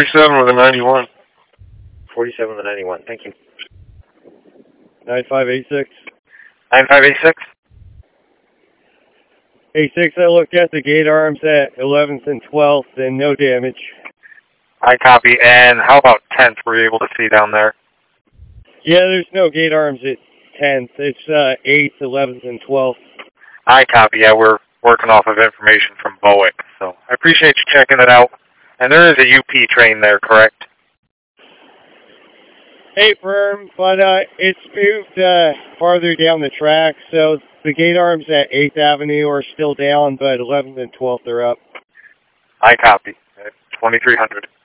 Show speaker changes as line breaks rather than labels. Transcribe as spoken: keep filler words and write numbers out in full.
forty-seven with a ninety-one.
forty-seven with a ninety-one. Thank you.
nine five eight six.
nine five eight six?
eight six, I looked at the gate arms at eleventh and twelfth and no damage.
I copy. And how about tenth? Were you able to see down there?
Yeah, there's no gate arms at tenth. It's uh, eighth, eleventh, and twelfth.
I copy. Yeah, we're working off of information from Bowick. So I appreciate you checking it out. And there is a U P train there, correct?
Hey, firm, but uh, it's moved uh, farther down the track, so the gate arms at eighth Avenue are still down, but eleventh and twelfth are up.
I copy. At twenty-three hundred.